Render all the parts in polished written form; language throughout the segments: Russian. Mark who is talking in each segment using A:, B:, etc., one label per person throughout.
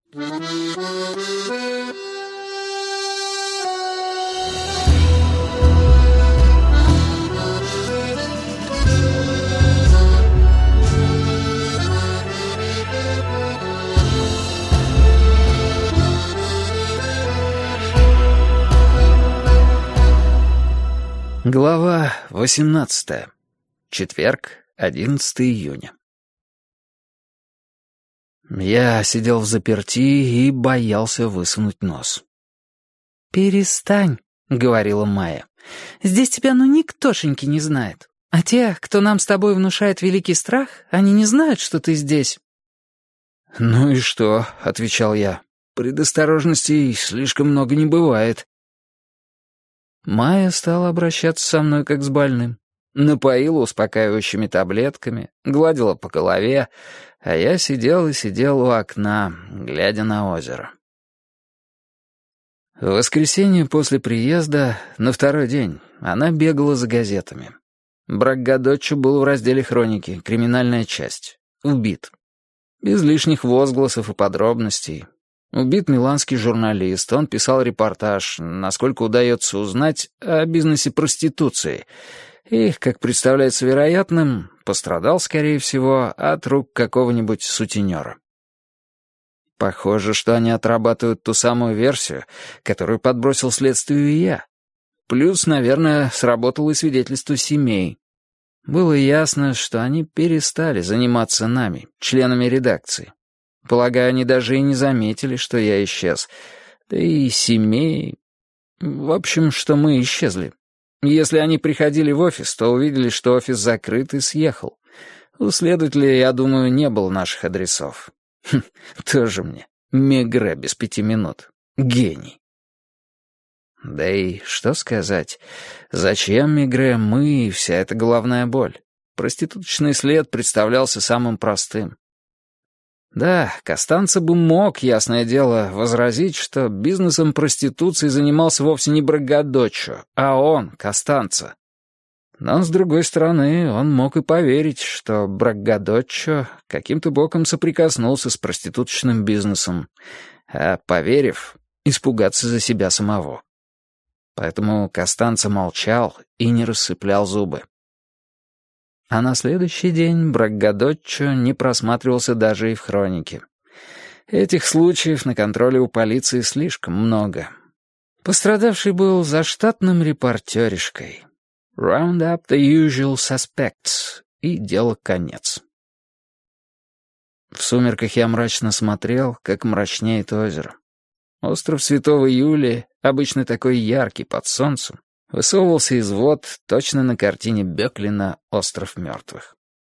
A: Глава 18. Четверг, 11 июня. Я сидел взаперти и боялся высунуть нос.
B: «Перестань», — говорила Майя. «Здесь тебя никтошеньки не знает. А те, кто нам с тобой внушает великий страх, они не знают, что ты здесь».
A: «Ну и что?» — отвечал я. «Предосторожностей слишком много не бывает». Майя стала обращаться со мной как с больным. Напоила успокаивающими таблетками, гладила по голове, а я сидел и сидел у окна, глядя на озеро. В воскресенье после приезда, на второй день, она бегала за газетами. Браггадоччо был в разделе хроники «Криминальная часть». Убит. Без лишних возгласов и подробностей. Убит миланский журналист, он писал репортаж, насколько удается узнать о бизнесе проституции, и, как представляется вероятным, пострадал, скорее всего, от рук какого-нибудь сутенера. Похоже, что они отрабатывают ту самую версию, которую подбросил следствию я. Плюс, наверное, сработало и свидетельство семей. Было ясно, что они перестали заниматься нами, членами редакции. Полагаю, они даже и не заметили, что я исчез. Да и семей... В общем, что мы исчезли. Если они приходили в офис, то увидели, что офис закрыт и съехал. У следователя, я думаю, не было наших адресов. Тоже мне. Мегре без 5 минут. Гений. Да и что сказать? Зачем Мегре мы и вся эта головная боль? Проституточный след представлялся самым простым. Да, Костанца бы мог, ясное дело, возразить, что бизнесом проституции занимался вовсе не Браггадоччо, а он, Костанца. Но, с другой стороны, он мог и поверить, что Браггадоччо каким-то боком соприкоснулся с проституточным бизнесом, а, поверив, испугаться за себя самого. Поэтому Костанца молчал и не рассыплял зубы. А на следующий день Браггадоччо не просматривался даже и в хронике. Этих случаев на контроле у полиции слишком много. Пострадавший был заштатным репортеришкой. Round up the usual suspects, и дело конец. В сумерках я мрачно смотрел, как мрачнеет озеро. Остров Святого Юлия, обычно такой яркий под солнцем, высовывался из вод точно на картине Бёклина «Остров мертвых».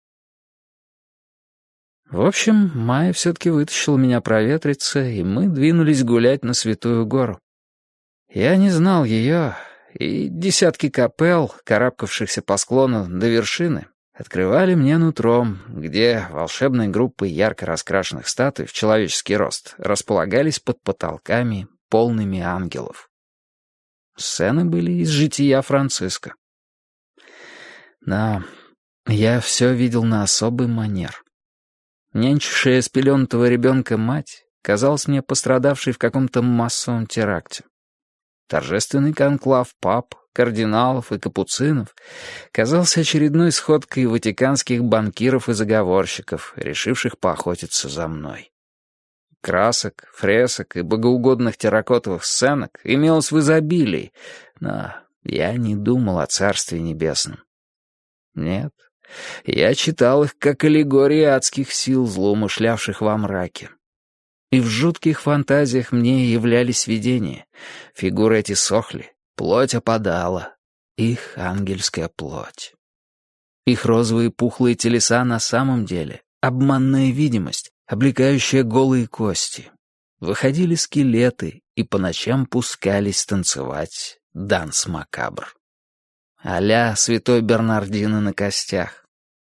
A: В общем, Майя все-таки вытащила меня проветриться, и мы двинулись гулять на Святую Гору. Я не знал ее, и десятки капелл, карабкавшихся по склону до вершины, открывали мне нутром, где волшебные группы ярко раскрашенных статуй в человеческий рост располагались под потолками, полными ангелов. Сцены были из жития Франциска. Да, я все видел на особый манер. Нянчившая спеленутого ребенка мать казалась мне пострадавшей в каком-то массовом теракте. Торжественный конклав пап, кардиналов и капуцинов казался очередной сходкой ватиканских банкиров и заговорщиков, решивших поохотиться за мной. Красок, фресок и богоугодных терракотовых сценок имелось в изобилии, но я не думал о Царстве Небесном. Нет, я читал их как аллегории адских сил, злоумышлявших во мраке. И в жутких фантазиях мне являлись видения. Фигуры эти сохли, плоть опадала, их ангельская плоть. Их розовые пухлые телеса на самом деле — обманная видимость, облекающая голые кости. Выходили скелеты и по ночам пускались танцевать данс макабр. А-ля святой Бернардино на костях.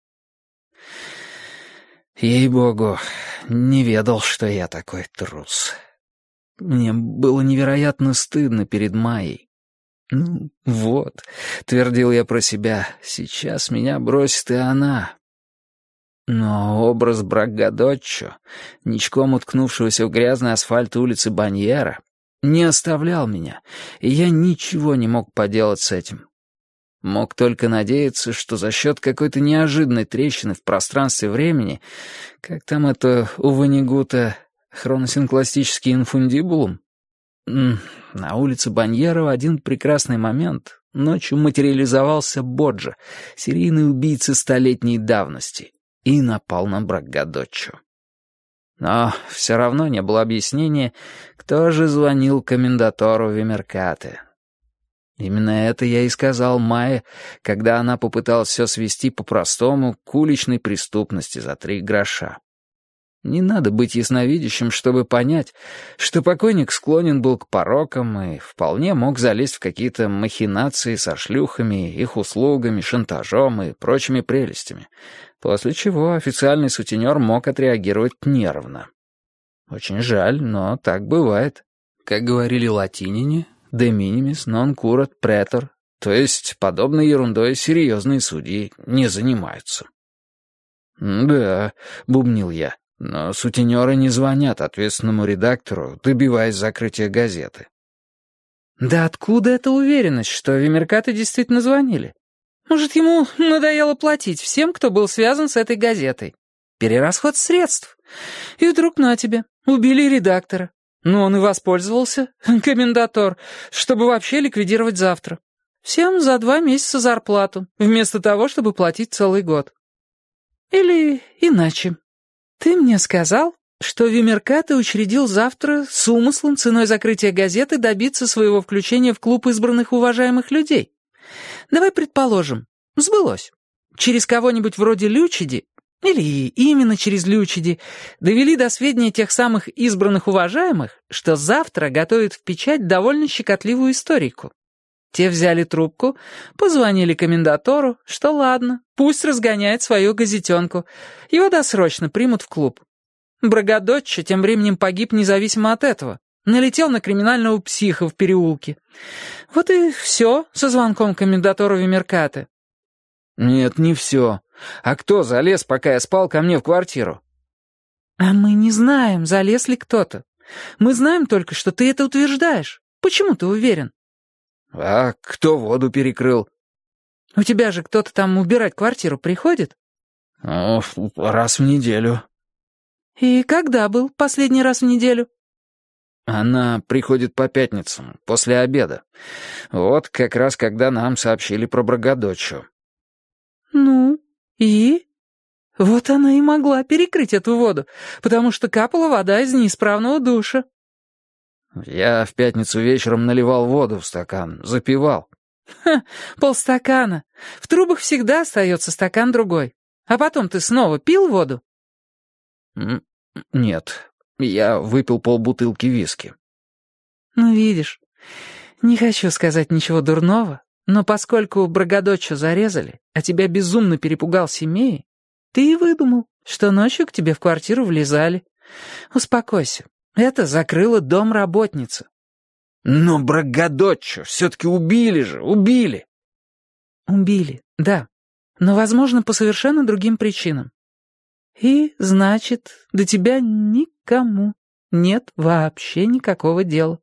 A: Ей-богу, не ведал, что я такой трус. Мне было невероятно стыдно перед Майей. «Ну, вот», — твердил я про себя, — «сейчас меня бросит и она». Но образ Браггадоччо, ничком уткнувшегося в грязный асфальт улицы Баньера, не оставлял меня, и я ничего не мог поделать с этим. Мог только надеяться, что за счет какой-то неожиданной трещины в пространстве времени, как там это у Ванигута, хроносинкластический инфундибулум, на улице Баньера в один прекрасный момент ночью материализовался Боджа, серийный убийца столетней давности, и напал на Браггадоччо. Но все равно не было объяснения, кто же звонил комендатору Вимеркате. Именно это я и сказал Майе, когда она попыталась все свести по-простому к уличной преступности за 3 гроша. Не надо быть ясновидящим, чтобы понять, что покойник склонен был к порокам и вполне мог залезть в какие-то махинации со шлюхами, их услугами, шантажом и прочими прелестями, после чего официальный сутенер мог отреагировать нервно. Очень жаль, но так бывает. Как говорили латиняне, «de minimis non curat praetor», то есть подобной ерундой серьезные судьи не занимаются. «Да», — бубнил я. Но сутенеры не звонят ответственному редактору, добиваясь закрытия газеты.
B: Да откуда эта уверенность, что Вимеркате действительно звонили? Может, ему надоело платить всем, кто был связан с этой газетой? Перерасход средств. И вдруг на тебе, убили редактора. Ну, он и воспользовался, комендатор, чтобы вообще ликвидировать завтра. Всем за 2 месяца зарплату, вместо того, чтобы платить целый год. Или иначе. Ты мне сказал, что Вимеркате учредил завтра с умыслом ценой закрытия газеты добиться своего включения в клуб избранных уважаемых людей. Давай предположим, сбылось. Через кого-нибудь вроде Лючиди, или именно через Лючиди, довели до сведения тех самых избранных уважаемых, что завтра готовят в печать довольно щекотливую историку. Те взяли трубку, позвонили комендатору, что ладно, пусть разгоняет свою газетенку. Его досрочно примут в клуб. Брагадоччо тем временем погиб независимо от этого. Налетел на криминального психа в переулке. Вот и все со звонком комендатору Вимеркате.
A: Нет, не все. А кто залез, пока я спал, ко мне в квартиру?
B: А мы не знаем, залез ли кто-то. Мы знаем только, что ты это утверждаешь. Почему ты уверен?
A: А кто воду перекрыл?
B: У тебя же кто-то там убирать квартиру приходит?
A: Раз в неделю.
B: И когда был последний раз в неделю?
A: Она приходит по пятницам, после обеда. Вот как раз когда нам сообщили про Брагадоччо.
B: Ну, и? Вот она и могла перекрыть эту воду, потому что капала вода из неисправного душа.
A: Я в пятницу вечером наливал воду в стакан, запивал.
B: Ха, полстакана. В трубах всегда остается стакан другой. А потом ты снова пил воду?
A: Нет, я выпил полбутылки виски.
B: Ну, видишь, не хочу сказать ничего дурного, но поскольку Брагадоччо зарезали, а тебя безумно перепугал Семей, ты и выдумал, что ночью к тебе в квартиру влезали. Успокойся. Это закрыла домработница.
A: Но Брагадоччо все-таки убили же, убили.
B: Убили, да, но, возможно, по совершенно другим причинам. И, значит, до тебя никому нет вообще никакого дела.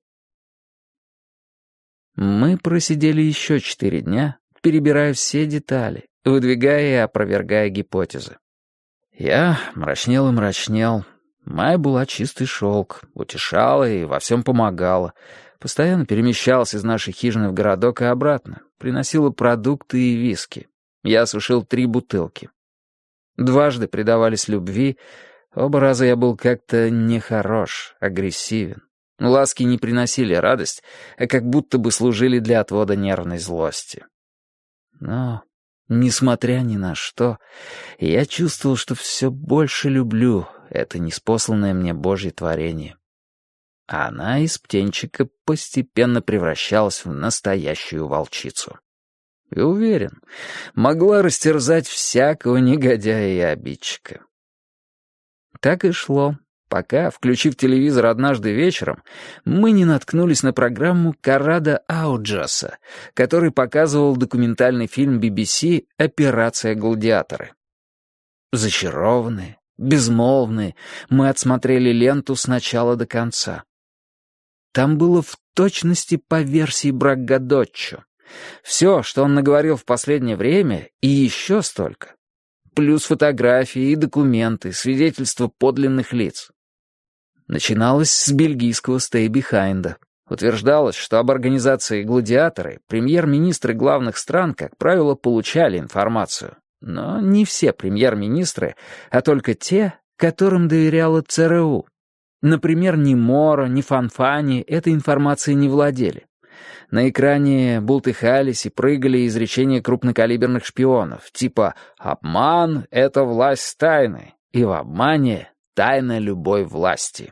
A: Мы просидели еще 4 дня, перебирая все детали, выдвигая и опровергая гипотезы. Я мрачнел и мрачнел. Майя была чистый шелк, утешала и во всем помогала. Постоянно перемещалась из нашей хижины в городок и обратно. Приносила продукты и виски. Я осушил 3 бутылки. Дважды предавались любви. Оба раза я был как-то нехорош, агрессивен. Ласки не приносили радость, а как будто бы служили для отвода нервной злости. Но, несмотря ни на что, я чувствовал, что все больше люблю это ниспосланное мне Божье творение. А она из птенчика постепенно превращалась в настоящую волчицу. И уверен, могла растерзать всякого негодяя и обидчика. Так и шло, пока, включив телевизор однажды вечером, мы не наткнулись на программу Каррада Ауджаса, который показывал документальный фильм BBC «Операция Гладиаторы». Зачарованные, безмолвные, мы отсмотрели ленту с начала до конца. Там было в точности по версии Браггадоччо. Все, что он наговорил в последнее время, и еще столько. Плюс фотографии и документы, свидетельства подлинных лиц. Начиналось с бельгийского стей-бихайнда. Утверждалось, что об организации «Гладиаторы» премьер-министры главных стран, как правило, получали информацию. Но не все премьер-министры, а только те, которым доверяла ЦРУ. Например, ни Моро, ни Фанфани этой информацией не владели. На экране бултыхались и прыгали изречения крупнокалиберных шпионов, типа «обман — это власть тайны» и «в обмане — тайна любой власти».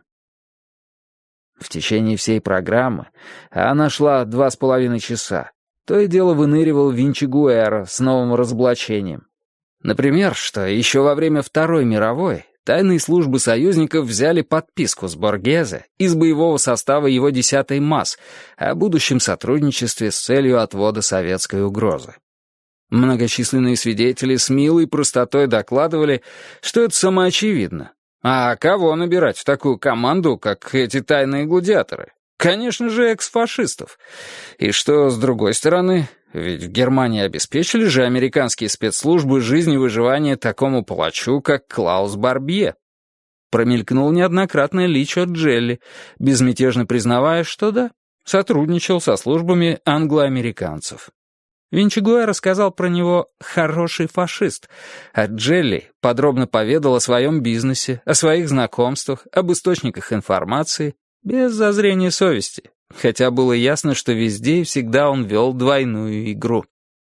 A: В течение всей программы, а она шла 2,5 часа, то и дело выныривал Винчигуэра с новым разоблачением. Например, что еще во время Второй мировой тайные службы союзников взяли подписку с Боргезе из боевого состава его 10-й МАС о будущем сотрудничестве с целью отвода советской угрозы. Многочисленные свидетели с милой простотой докладывали, что это самоочевидно. А кого набирать в такую команду, как эти тайные гладиаторы? Конечно же, экс-фашистов. И что, с другой стороны, ведь в Германии обеспечили же американские спецслужбы жизнь и выживание такому палачу, как Клаус Барбье. Промелькнул неоднократно Личо Джелли, безмятежно признавая, что да, сотрудничал со службами англо-американцев. Винчигуэ рассказал про него «хороший фашист», а Джелли подробно поведал о своем бизнесе, о своих знакомствах, об источниках информации, без зазрения совести, хотя было ясно, что везде и всегда он вел двойную игру.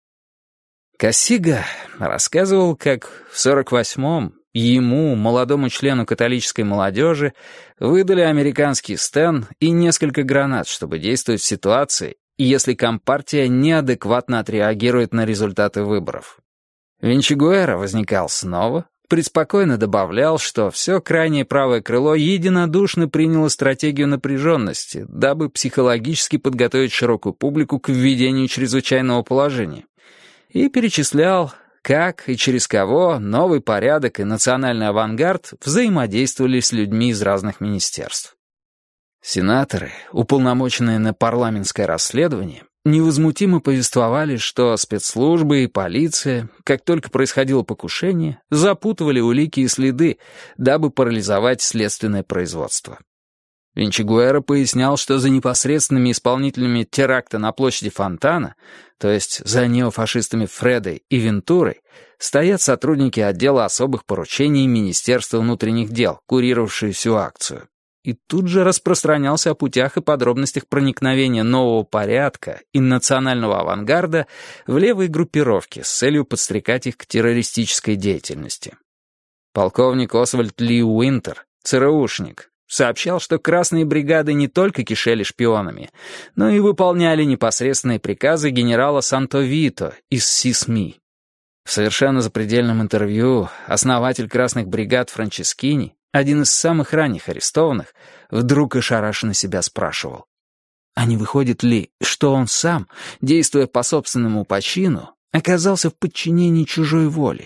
A: Кассига рассказывал, как в 48-м ему, молодому члену католической молодежи, выдали американский стен и несколько гранат, чтобы действовать в ситуации, если Компартия неадекватно отреагирует на результаты выборов. Винчигуэра возникал снова, преспокойно добавлял, что все крайнее правое крыло единодушно приняло стратегию напряженности, дабы психологически подготовить широкую публику к введению чрезвычайного положения, и перечислял, как и через кого новый порядок и национальный авангард взаимодействовали с людьми из разных министерств. Сенаторы, уполномоченные на парламентское расследование, невозмутимо повествовали, что спецслужбы и полиция, как только происходило покушение, запутывали улики и следы, дабы парализовать следственное производство. Винчигуэра пояснял, что за непосредственными исполнителями теракта на площади Фонтана, то есть за неофашистами Фредой и Вентурой, стоят сотрудники отдела особых поручений Министерства внутренних дел, курировавшие всю акцию. И тут же распространялся о путях и подробностях проникновения нового порядка и национального авангарда в левые группировки с целью подстрекать их к террористической деятельности. Полковник Освальд Ли Уинтер, ЦРУшник, сообщал, что красные бригады не только кишели шпионами, но и выполняли непосредственные приказы генерала Санто-Вито из СИСМИ. В совершенно запредельном интервью основатель красных бригад Франческини, один из самых ранних арестованных, вдруг ошарашенно себя спрашивал: а не выходит ли, что он сам, действуя по собственному почину, оказался в подчинении чужой воли?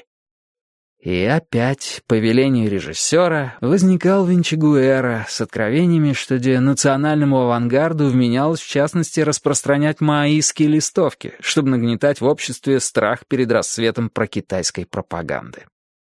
A: И опять, по велению режиссера, возникал Винчигуэра с откровениями, что национальному авангарду вменялось, в частности, распространять маоистские листовки, чтобы нагнетать в обществе страх перед расцветом прокитайской пропаганды.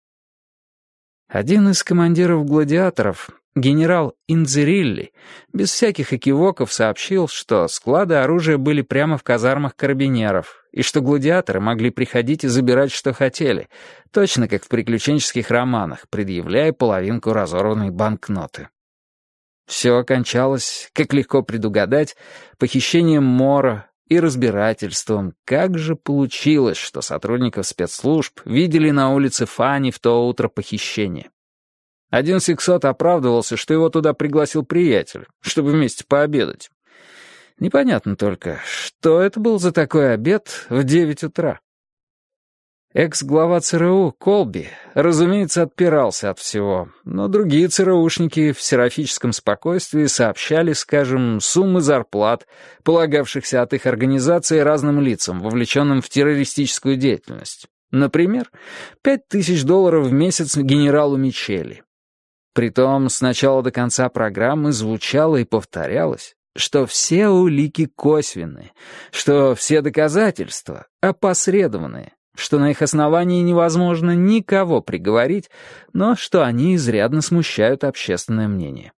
A: Один из командиров гладиаторов, генерал Инзерилли, без всяких экивоков сообщил, что склады оружия были прямо в казармах карабинеров, и что гладиаторы могли приходить и забирать, что хотели, точно как в приключенческих романах, предъявляя половинку разорванной банкноты. Все окончалось, как легко предугадать, похищением Моро и разбирательством, как же получилось, что сотрудников спецслужб видели на улице Фани в то утро похищения. Один сексот оправдывался, что его туда пригласил приятель, чтобы вместе пообедать. Непонятно только, что это был за такой обед в 9 утра. Экс-глава ЦРУ Колби, разумеется, отпирался от всего, но другие ЦРУшники в серафическом спокойствии сообщали, скажем, суммы зарплат, полагавшихся от их организации разным лицам, вовлеченным в террористическую деятельность. Например, $5000 в месяц генералу Мичели. Притом с начала до конца программы звучало и повторялось, что все улики косвенные, что все доказательства опосредованные, что на их основании невозможно никого приговорить, но что они изрядно смущают общественное мнение.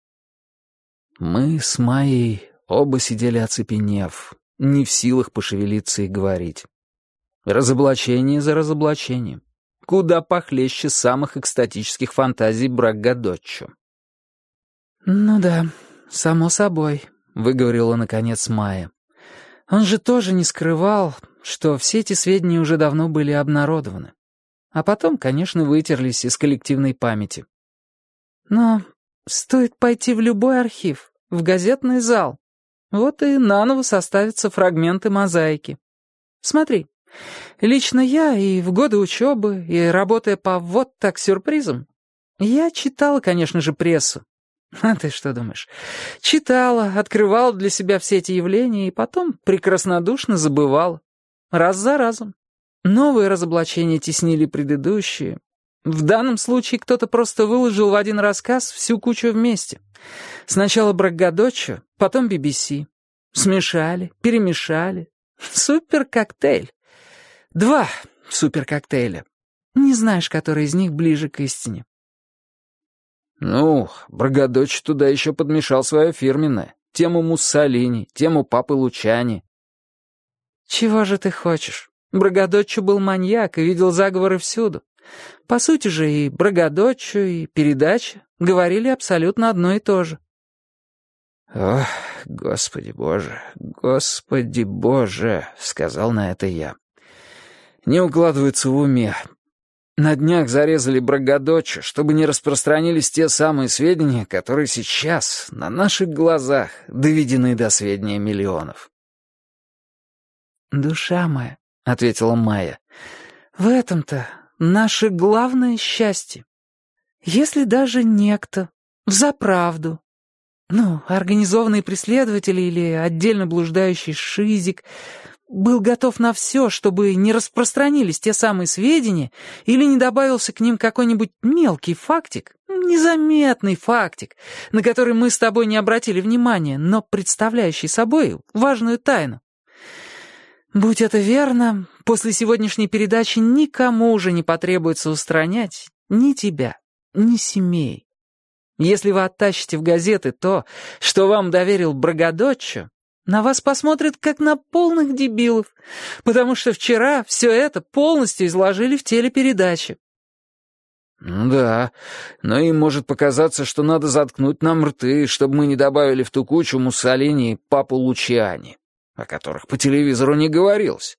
A: Мы с Майей оба сидели оцепенев, не в силах пошевелиться и говорить. Разоблачение за разоблачением. Куда похлеще самых экстатических фантазий Брагgadoccio.
B: «Ну да, само собой», — выговорила наконец Майя. «Он же тоже не скрывал, что все эти сведения уже давно были обнародованы. А потом, конечно, вытерлись из коллективной памяти. Но стоит пойти в любой архив, в газетный зал. Вот и наново составятся фрагменты мозаики. Смотри, лично я и в годы учебы, и работая по вот так сюрпризам, я читала, конечно же, прессу. А ты что думаешь? Читала, открывала для себя все эти явления и потом прекраснодушно забывала. Раз за разом. Новые разоблачения теснили предыдущие. В данном случае кто-то просто выложил в один рассказ всю кучу вместе. Сначала Брагgadoccio, потом BBC. Смешали, перемешали. Супер-коктейль. 2 супер-коктейля. Не знаешь, который из них ближе к истине.
A: Ну, Брагgadoccio туда еще подмешал свое фирменное. Тему Муссолини, тему папы Лучани.
B: Чего же ты хочешь? Брагgadoccio был маньяк и видел заговоры всюду. По сути же и Брагgadoccio, и передача говорили абсолютно одно и то же.
A: «Ох, Господи Боже», — сказал на это я. «Не укладывается в уме. На днях зарезали Брагgadoccio, чтобы не распространились те самые сведения, которые сейчас, на наших глазах, доведены до сведения миллионов».
B: «Душа моя», — ответила Майя, — «в этом-то наше главное счастье. Если даже некто взаправду, организованный преследователь или отдельно блуждающий шизик, был готов на все, чтобы не распространились те самые сведения или не добавился к ним какой-нибудь мелкий фактик, незаметный фактик, на который мы с тобой не обратили внимания, но представляющий собой важную тайну. Будь это верно, после сегодняшней передачи никому уже не потребуется устранять ни тебя, ни семей. Если вы оттащите в газеты то, что вам доверил Брагgadoccio, на вас посмотрят как на полных дебилов, потому что вчера все это полностью изложили в телепередаче».
A: «Ну да, но им может показаться, что надо заткнуть нам рты, чтобы мы не добавили в ту кучу Муссолини и папу Лучани, о которых по телевизору не говорилось».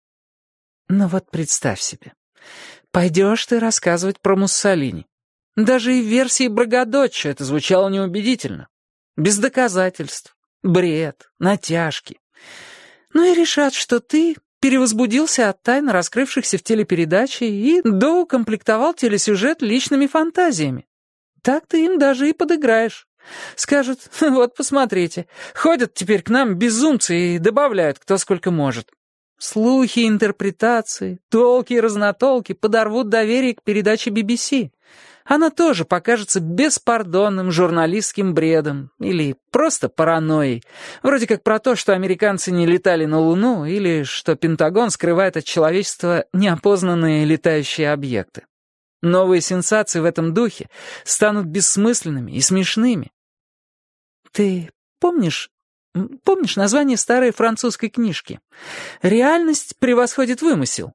B: Ну вот представь себе, пойдешь ты рассказывать про Муссолини. Даже и в версии Брагgadoccio это звучало неубедительно. Без доказательств, бред, натяжки. Ну и решат, что ты перевозбудился от тайн, раскрывшихся в телепередаче, и доукомплектовал телесюжет личными фантазиями. Так ты им даже и подыграешь. Скажут: вот посмотрите, ходят теперь к нам безумцы и добавляют кто сколько может. Слухи, интерпретации, толки и разнотолки подорвут доверие к передаче BBC. Она тоже покажется беспардонным журналистским бредом или просто паранойей, вроде как про то, что американцы не летали на Луну или что Пентагон скрывает от человечества неопознанные летающие объекты. Новые сенсации в этом духе станут бессмысленными и смешными. Ты помнишь название старой французской книжки? «Реальность превосходит вымысел».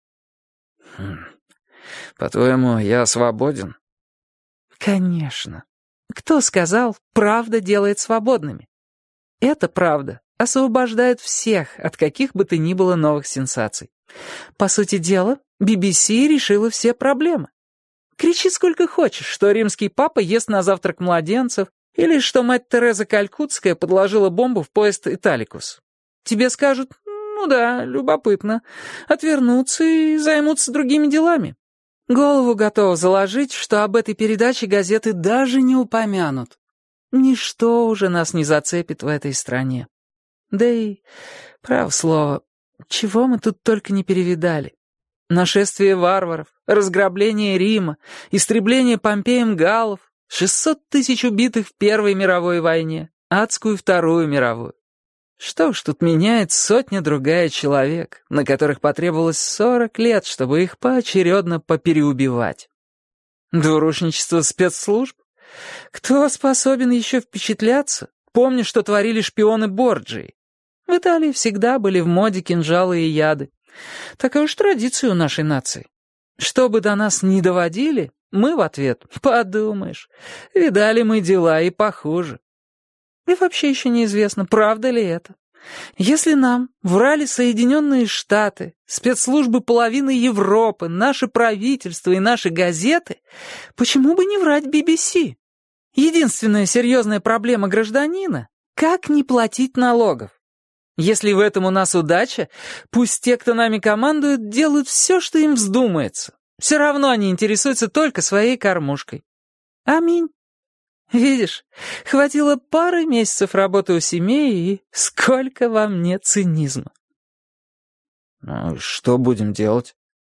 A: По-твоему, я свободен?
B: Конечно. Кто сказал, правда делает свободными? Эта правда освобождает всех от каких бы то ни было новых сенсаций. По сути дела, BBC решила все проблемы. Кричи сколько хочешь, что римский папа ест на завтрак младенцев, или что мать Тереза Калькутская подложила бомбу в поезд «Италикус». Тебе скажут: ну да, любопытно, отвернутся и займутся другими делами. Голову готова заложить, что об этой передаче газеты даже не упомянут. Ничто уже нас не зацепит в этой стране. Да и, право слово, чего мы тут только не перевидали. Нашествие варваров, разграбление Рима, истребление Помпеем галлов, 600 тысяч убитых в Первой мировой войне, адскую Вторую мировую. Что уж тут меняет сотня-другая человек, на которых потребовалось 40 лет, чтобы их поочередно попереубивать. Двурушничество спецслужб? Кто способен еще впечатляться, помня, что творили шпионы Борджии? В Италии всегда были в моде кинжалы и яды. Такая уж традиция у нашей нации. Что бы до нас ни доводили, мы в ответ: подумаешь, видали мы дела и похуже. И вообще еще неизвестно, правда ли это. Если нам врали Соединенные Штаты, спецслужбы половины Европы, наше правительство и наши газеты, почему бы не врать BBC? Единственная серьезная проблема гражданина — как не платить налогов. Если в этом у нас удача, пусть те, кто нами командует, делают все, что им вздумается. Все равно они интересуются только своей кормушкой. Аминь. Видишь, хватило пары месяцев работы у семьи, и сколько во мне цинизма.
A: Ну, что будем делать?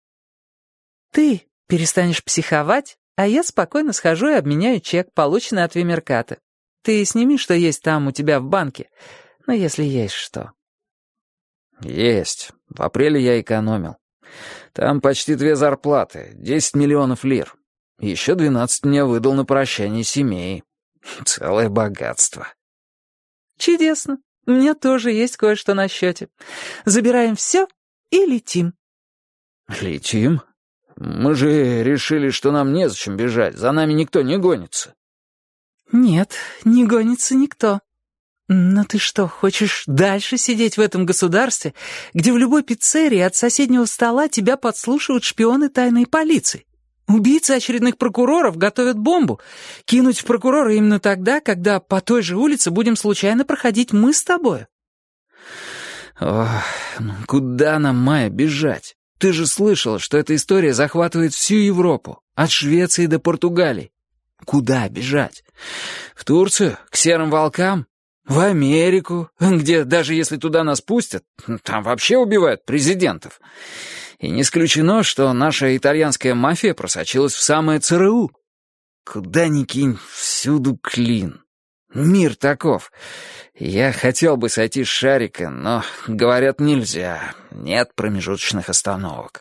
B: Ты перестанешь психовать, а я спокойно схожу и обменяю чек, полученный от Вимерката. Ты сними, что есть там у тебя в банке, ну, если есть что.
A: Есть. В апреле я экономил. Там почти 2 зарплаты, 10 миллионов лир. Еще 12 мне выдал на прощание семей. Целое богатство.
B: Чудесно. У меня тоже есть кое-что на счете. Забираем все и летим.
A: Летим? Мы же решили, что нам незачем бежать, за нами никто не гонится.
B: Нет, не гонится никто. Но ты что, хочешь дальше сидеть в этом государстве, где в любой пиццерии от соседнего стола тебя подслушивают шпионы тайной полиции? Убийцы очередных прокуроров готовят бомбу. Кинуть в прокурора именно тогда, когда по той же улице будем случайно проходить мы с тобой.
A: Ох, ну куда нам, Майя, бежать? Ты же слышала, что эта история захватывает всю Европу, от Швеции до Португалии. Куда бежать? В Турцию? К серым волкам? В Америку, где даже если туда нас пустят, там вообще убивают президентов. И не исключено, что наша итальянская мафия просочилась в самое ЦРУ. Куда ни кинь, всюду клин. Мир таков. Я хотел бы сойти с шарика, но, говорят, нельзя. Нет промежуточных остановок.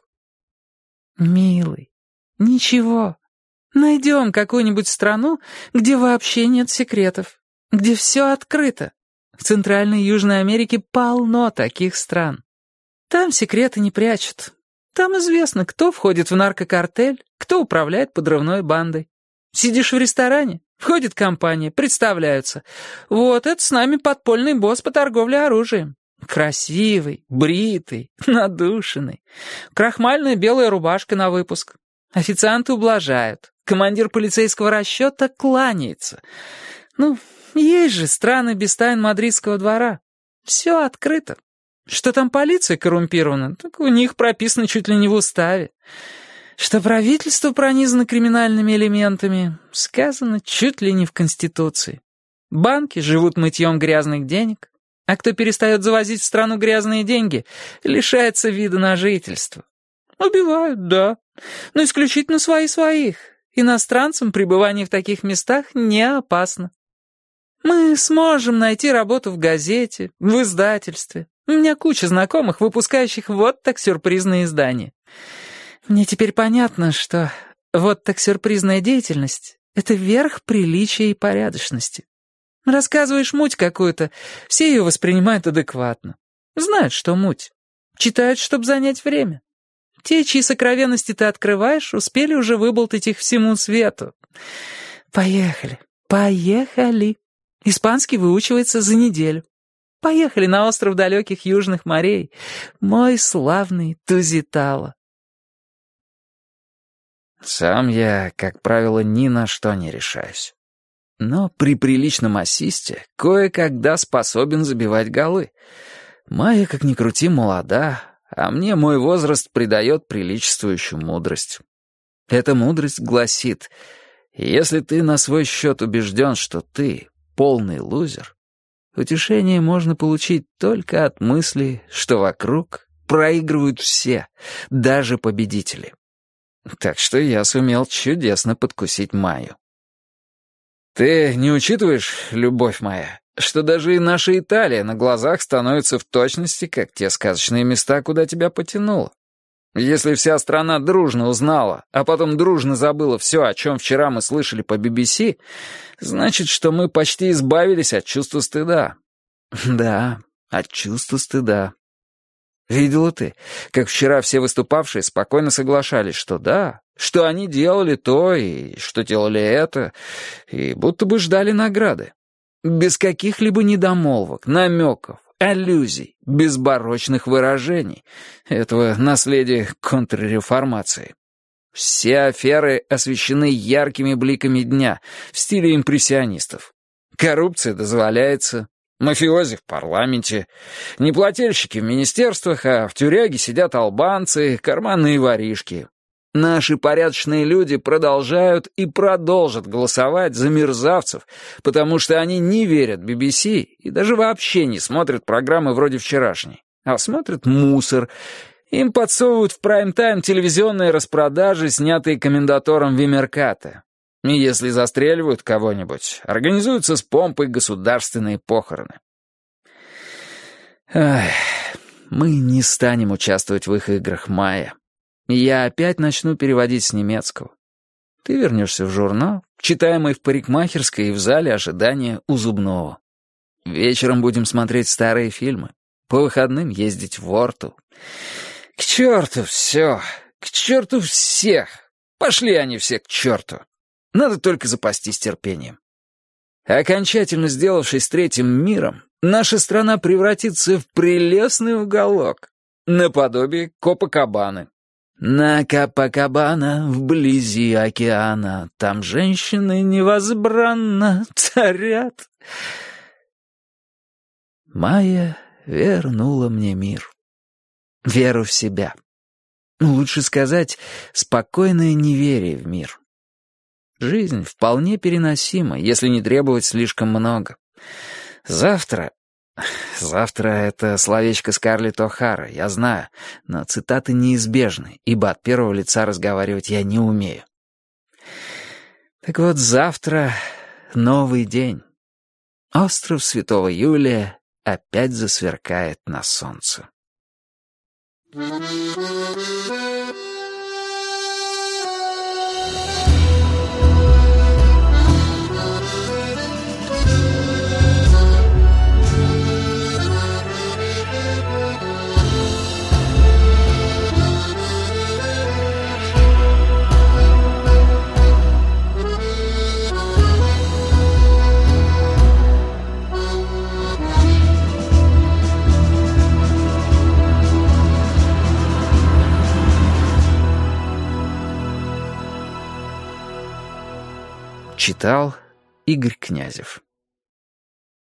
B: Милый, ничего. Найдем какую-нибудь страну, где вообще нет секретов, где все открыто. В Центральной и Южной Америке полно таких стран. Там секреты не прячут. Там известно, кто входит в наркокартель, кто управляет подрывной бандой. Сидишь в ресторане, входит компания, представляются. Вот это с нами подпольный босс по торговле оружием. Красивый, бритый, надушенный. Крахмальная белая рубашка на выпуск. Официанты ублажают. Командир полицейского расчета кланяется. Ну, есть же страны без тайн мадридского двора. Все открыто. Что там полиция коррумпирована, так у них прописано чуть ли не в уставе. Что правительство пронизано криминальными элементами, сказано чуть ли не в Конституции. Банки живут мытьем грязных денег, а кто перестает завозить в страну грязные деньги, лишается вида на жительство. Убивают, да, но исключительно своих. Иностранцам пребывание в таких местах не опасно. Мы сможем найти работу в газете, в издательстве. У меня куча знакомых, выпускающих вот так сюрпризные издания. Мне теперь понятно, что вот так сюрпризная деятельность — это верх приличия и порядочности. Рассказываешь муть какую-то, все ее воспринимают адекватно. Знают, что муть. Читают, чтобы занять время. Те, чьи сокровенности ты открываешь, успели уже выболтать их всему свету. Поехали. Испанский выучивается за неделю. Поехали на остров далеких южных морей, мой славный Тузитало.
A: Сам я, как правило, ни на что не решаюсь. Но при приличном ассисте кое-когда способен забивать голы. Майя, как ни крути, молода, а мне мой возраст придает приличествующую мудрость. Эта мудрость гласит: если ты на свой счет убежден, что ты полный лузер, утешение можно получить только от мысли, что вокруг проигрывают все, даже победители. Так что я сумел чудесно подкусить Майю. Ты не учитываешь, любовь моя, что даже и наша Италия на глазах становится в точности, как те сказочные места, куда тебя потянуло? Если вся страна дружно узнала, а потом дружно забыла все, о чем вчера мы слышали по BBC, значит, что мы почти избавились от чувства стыда. Да, от чувства стыда. Видела ты, как вчера все выступавшие спокойно соглашались, что да, что они делали то и что делали это, и будто бы ждали награды. Без каких-либо недомолвок, намеков, аллюзий, безборочных выражений этого наследия контрреформации. Все аферы освещены яркими бликами дня в стиле импрессионистов. Коррупция дозволяется, мафиози в парламенте, неплательщики в министерствах, а в тюряге сидят албанцы, карманные воришки. Наши порядочные люди продолжают и продолжат голосовать за мерзавцев, потому что они не верят BBC и даже вообще не смотрят программы вроде вчерашней, а смотрят мусор. Им подсовывают в прайм-тайм телевизионные распродажи, снятые комментатором Вимерката. И если застреливают кого-нибудь, организуются с помпой государственные похороны. Ах, мы не станем участвовать в их играх, Майя. Я опять начну переводить с немецкого. Ты вернешься в журнал, читаемый в парикмахерской и в зале ожидания у зубного. Вечером будем смотреть старые фильмы, по выходным ездить в Орту. К черту все, к черту всех. Пошли они все к черту. Надо только запастись терпением. Окончательно сделавшись третьим миром, наша страна превратится в прелестный уголок, наподобие Копакабаны. На Копакабана, вблизи океана, там женщины невозбранно царят. Майя вернула мне мир. Веру в себя. Лучше сказать, спокойное неверие в мир. Жизнь вполне переносима, если не требовать слишком много. Завтра это словечко Скарлетт О'Хара, я знаю, но цитаты неизбежны, ибо от первого лица разговаривать я не умею. Так вот, завтра новый день. Остров Святого Юлия опять засверкает на солнце. Читал Игорь Князев.